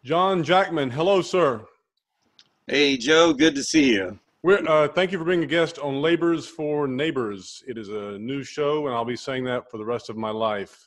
John Jackman, hello, sir. Hey Joe, good to see you. Thank you for being a guest on Labors for Neighbors. It is a new show, and I'll be saying that for the rest of my life.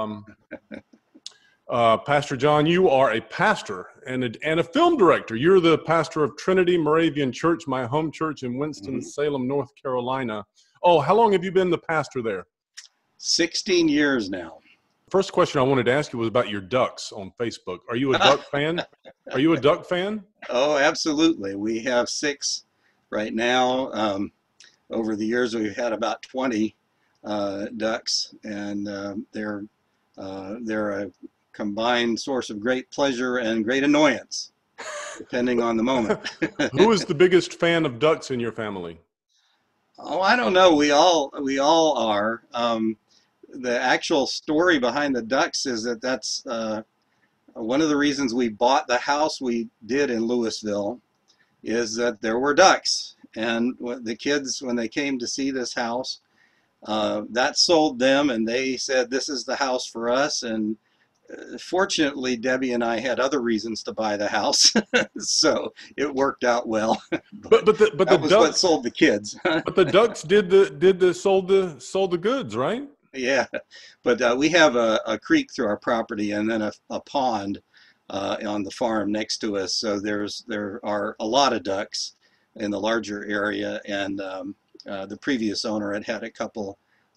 Pastor John, you are a pastor and a film director. You're the pastor of Trinity Moravian Church, my home church in Mhm. Winston-Salem, North Carolina. Oh, how long have you been the pastor there? 16 years now. First question I wanted to ask you was about your Ducks on Facebook. Are you a Duck fan? Are you a Duck fan? Oh, absolutely. We have six right now. Over the years, we've had about 20 ducks, and they're a combined source of great pleasure and great annoyance, depending on the moment. Who is the biggest fan of Ducks in your family? Oh, I don't know. We all are. The actual story behind the ducks is that's one of the reasons we bought the house we did in Louisville is that there were ducks. And the kids, when they came to see this house, that sold them, and they said, "This is the house for us." And fortunately, Debbie and I had other reasons to buy the house, so it worked out well. But But but the but the that was what Ducks sold the kids. but the Ducks did the sold the goods, right? Yeah, but we have a creek through our property and then a pond on the farm next to us. So there are a lot of ducks in the larger area, and the previous owner had a couple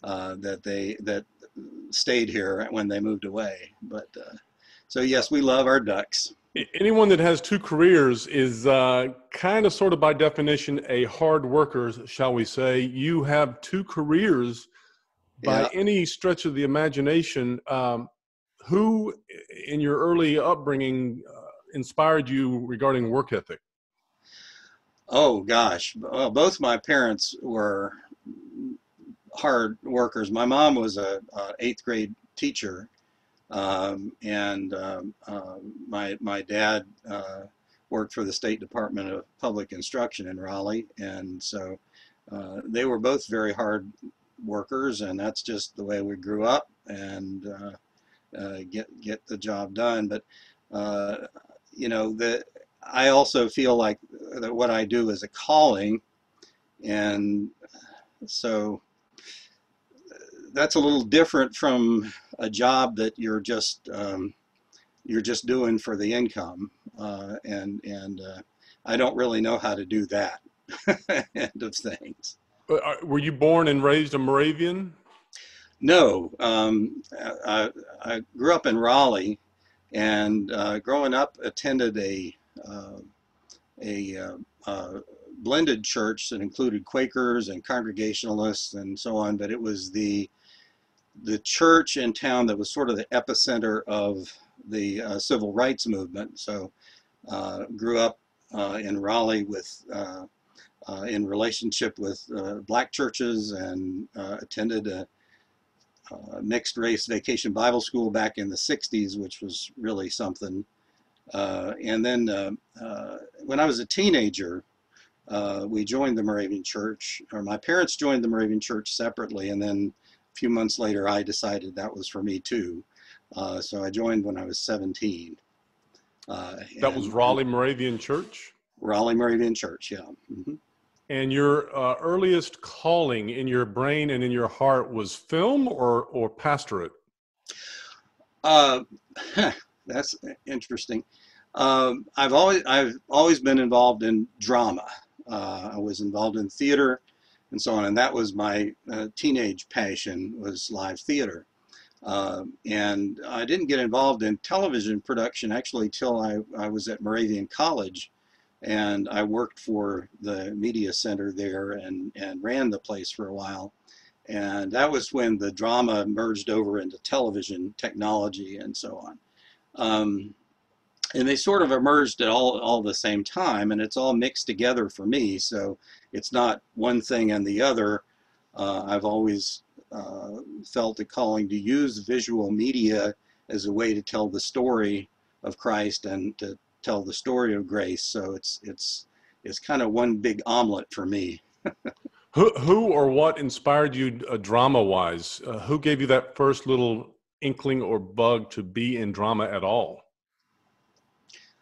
that stayed here when they moved away. But so yes, we love our ducks. Anyone that has two careers is kind of sort of by definition a hard worker, shall we say. You have two careers by Yeah. any stretch of the imagination. Who in your early upbringing inspired you regarding work ethic? Oh gosh. Well, both my parents were hard workers. My mom was a eighth grade teacher, and my dad worked for the State Department of Public Instruction in Raleigh, and so they were both very hard workers, and that's just the way we grew up and get the job done. But uh, the I also feel like that what I do is a calling, and so that's a little different from a job that you're just doing for the income, and I don't really know how to do that end of things. Were you born and raised a Moravian? No, I grew up in Raleigh, and growing up attended uh, a blended church that included Quakers and Congregationalists and so on, but it was the church in town that was sort of the epicenter of the civil rights movement. So grew up in Raleigh with in relationship with black churches and attended a mixed race vacation Bible school back in the 60s, which was really something. And then when I was a teenager, we joined the Moravian Church, or my parents joined the Moravian Church separately, and then a few months later, I decided that was for me too. So I joined when I was 17, That was and Raleigh Moravian Church. Raleigh Moravian Church, yeah. Hmm. And your earliest calling in your brain and in your heart was film or pastorate? Uh, that's interesting. I've always been involved in drama. I was involved in theater and so on, and that was my teenage passion was live theater. And I didn't get involved in television production actually till I was at Moravian College, and I worked for the media center there and ran the place for a while. And that was when the drama merged over into television technology and so on. Um, and they sort of emerged at all the same time, and it's all mixed together for me. So it's not one thing and the other. I've always felt a calling to use visual media as a way to tell the story of Christ and to tell the story of grace. So it's kind of one big omelet for me. Who or what inspired you drama wise? Who gave you that first little inkling or bug to be in drama at all?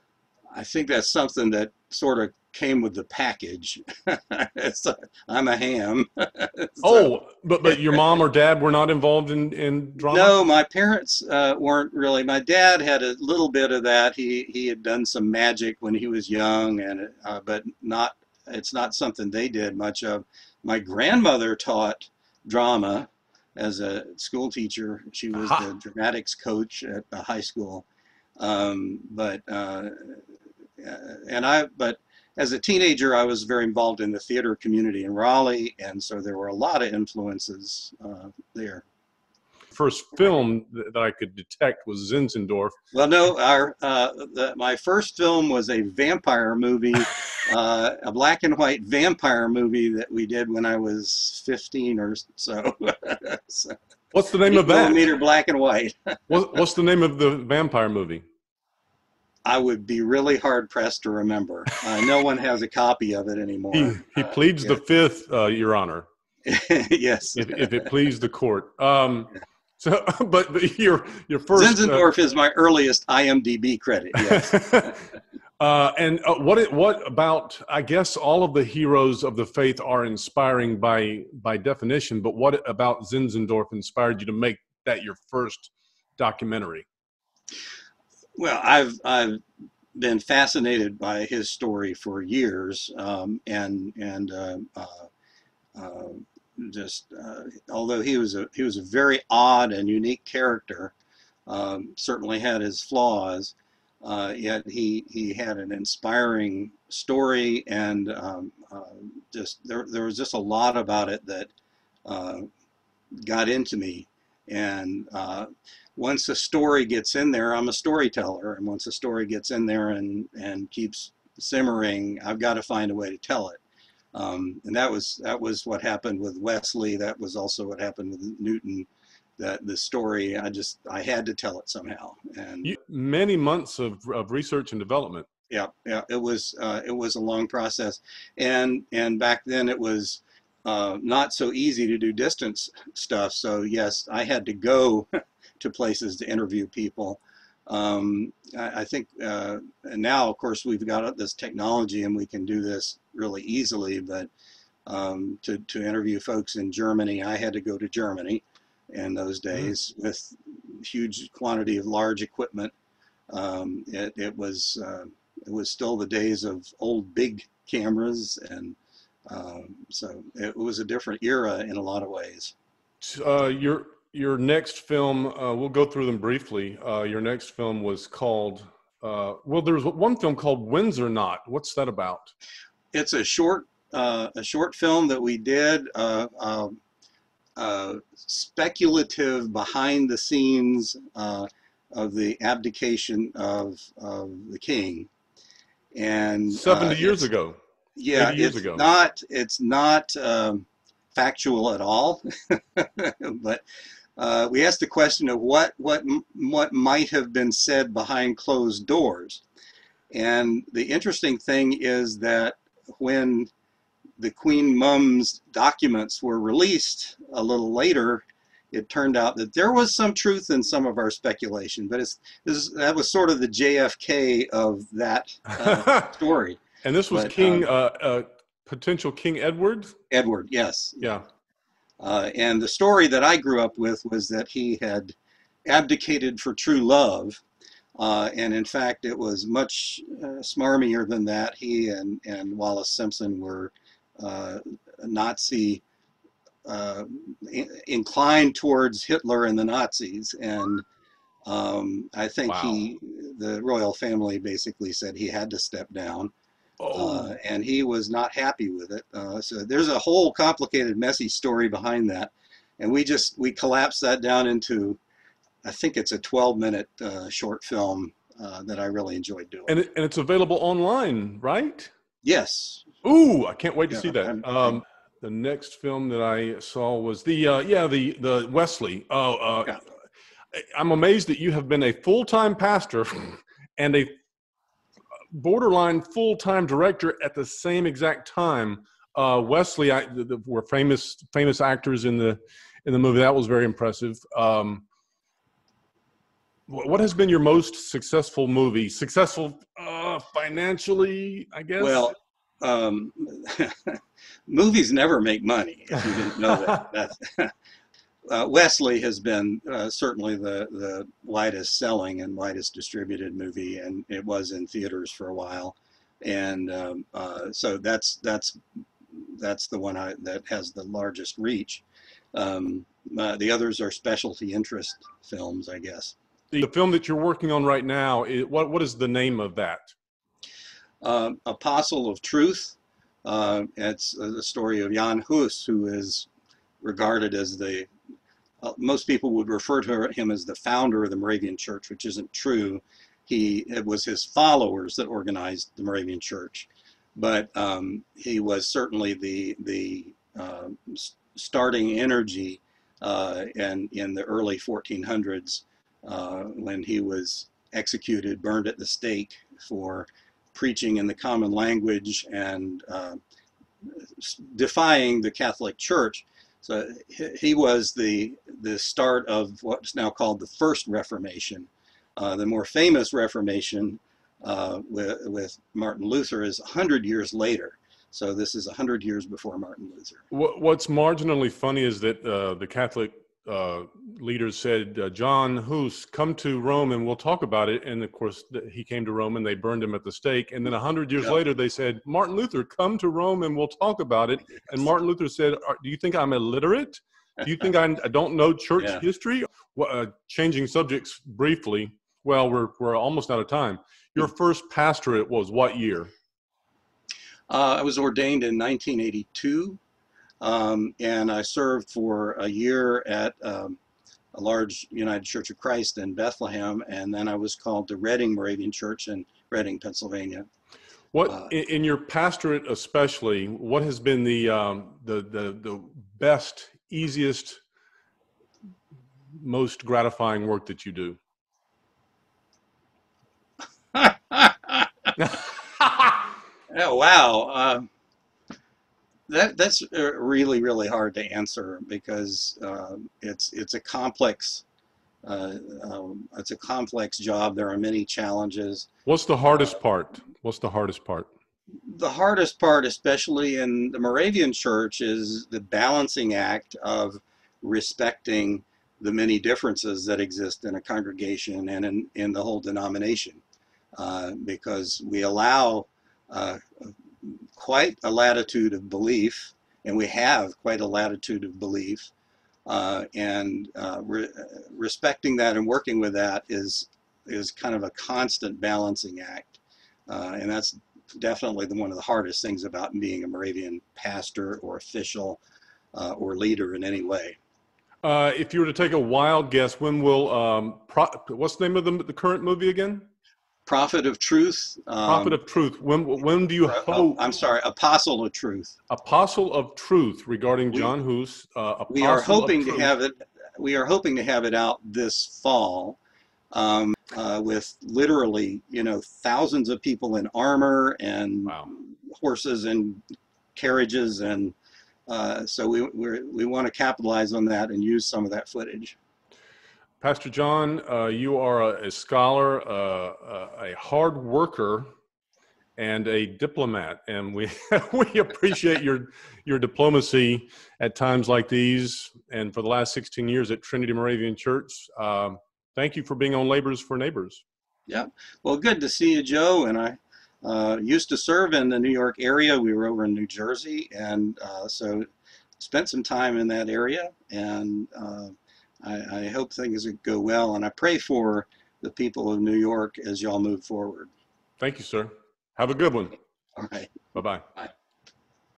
I think that's something that sort of came with the package. I'm a ham. So, Oh, but your mom or dad were not involved in drama? no, my parents weren't really. My dad had a little bit of that. He had done some magic when he was young, and but not. It's not something they did much of. My grandmother taught drama as a school teacher. She was Aha. the dramatics coach at the high school. But but as a teenager, I was very involved in the theater community in Raleigh, and so there were a lot of influences there. First film that I could detect was Zinzendorf. Well, no, my first film was a vampire movie, a black and white vampire movie that we did when I was 15 or so. So What's the name 8 of that? millimeter black and white. What's the name of the vampire movie? I would be really hard pressed to remember. No one has a copy of it anymore. He pleads the fifth, Your Honor, Yes. if it please the court. So, but your first Zinzendorf is my earliest IMDb credit. Yes. And what about? I guess all of the heroes of the faith are inspiring by definition. But what about Zinzendorf inspired you to make that your first documentary? Well, I've been fascinated by his story for years, although he was a very odd and unique character, certainly had his flaws. Yet he had an inspiring story, and there was just a lot about it that got into me. And once a story gets in there, I'm a storyteller, and once a story gets in there and keeps simmering, I've got to find a way to tell it. And that was what happened with Wesley. That was also what happened with Newton. That the story, I had to tell it somehow. And many months of research and development. Yeah, it was a long process, and back then it was not so easy to do distance stuff. So yes, I had to go to places to interview people. I think and now, of course, we've got this technology and we can do this really easily. But to interview folks in Germany, I had to go to Germany in those days with huge quantity of large equipment. It was still the days of old big cameras, and so it was a different era in a lot of ways. Your next film, we'll go through them briefly. Your next film was called, well, there was one film called Windsor Knot. What's that about? It's a short film that we did, speculative behind the scenes of the abdication of the king. And 70 years ago. Yeah, 80 years ago. It's not factual at all, but we asked the question of what might have been said behind closed doors. And the interesting thing is that when the Queen Mum's documents were released a little later, it turned out that there was some truth in some of our speculation, but that was sort of the JFK of that story. And this was potential King Edward? Edward, yes. Yeah. And the story that I grew up with was that he had abdicated for true love. And in fact, it was much smarmier than that. He and Wallace Simpson were Nazi inclined towards Hitler and the Nazis. And I think the royal family basically said he had to step down. And he was not happy with it. So there's a whole complicated, messy story behind that. And we collapsed that down into, I think it's a 12-minute short film that I really enjoyed doing. And it's available online, right? Yes. Ooh, I can't wait to see that. The next film that I saw was the Wesley. I'm amazed that you have been a full-time pastor and a borderline full-time director at the same exact time. Wesley, were famous actors in the movie. That was very impressive. What has been your most successful movie? financially, I guess. Well, movies never make money, if you didn't know that. Wesley has been certainly the widest selling and widest distributed movie, and it was in theaters for a while. And so that's the one that has the largest reach. The others are specialty interest films, I guess. The film that you're working on right now, what is the name of that? Apostle of Truth. It's the story of Jan Hus, who is regarded as most people would refer to him as the founder of the Moravian Church, which isn't true. It was his followers that organized the Moravian Church, but he was certainly the starting energy in the early 1400s when he was executed, burned at the stake for preaching in the common language and defying the Catholic Church. So he was the start of what's now called the First Reformation. The more famous Reformation with Martin Luther is 100 years later. So this is 100 years before Martin Luther. What's marginally funny is that the Catholic leaders said, John Hus, come to Rome and we'll talk about it. And of course, he came to Rome and they burned him at the stake. And then 100 years later, they said, Martin Luther, come to Rome and we'll talk about it. Yes. And Martin Luther said, do you think I'm illiterate? Do you think I don't know church history? Changing subjects briefly. Well, we're almost out of time. Your first pastorate was what year? I was ordained in 1982. And I served for a year at a large United Church of Christ in Bethlehem, and then I was called to Reading Moravian Church in Reading, Pennsylvania. What in your pastorate especially? What has been the best, easiest, most gratifying work that you do? Oh, wow. That's really, really hard to answer because it's a complex job. There are many challenges. What's the hardest part? What's the hardest part? The hardest part, especially in the Moravian Church, is the balancing act of respecting the many differences that exist in a congregation and in the whole denomination, because we allow quite a latitude of belief, and we have quite a latitude of belief, and respecting that and working with that is kind of a constant balancing act, and that's definitely one of the hardest things about being a Moravian pastor or official or leader in any way. If you were to take a wild guess, when will what's the name of the current movie again? Prophet of Truth. Prophet of Truth. When do you hope? I'm sorry, Apostle of Truth. Apostle of Truth regarding John Hus. We are hoping to have it. We are hoping to have it out this fall, with literally, thousands of people in armor and horses and carriages, and so we want to capitalize on that and use some of that footage. Pastor John, you are a scholar, a hard worker, and a diplomat, and we we appreciate your diplomacy at times like these, and for the last 16 years at Trinity Moravian Church. Thank you for being on Labors for Neighbors. Yeah, well, good to see you, Joe. And I used to serve in the New York area. We were over in New Jersey, and so spent some time in that area, and I hope things go well, and I pray for the people of New York as y'all move forward. Thank you, sir. Have a good one. All right. Bye-bye. Bye.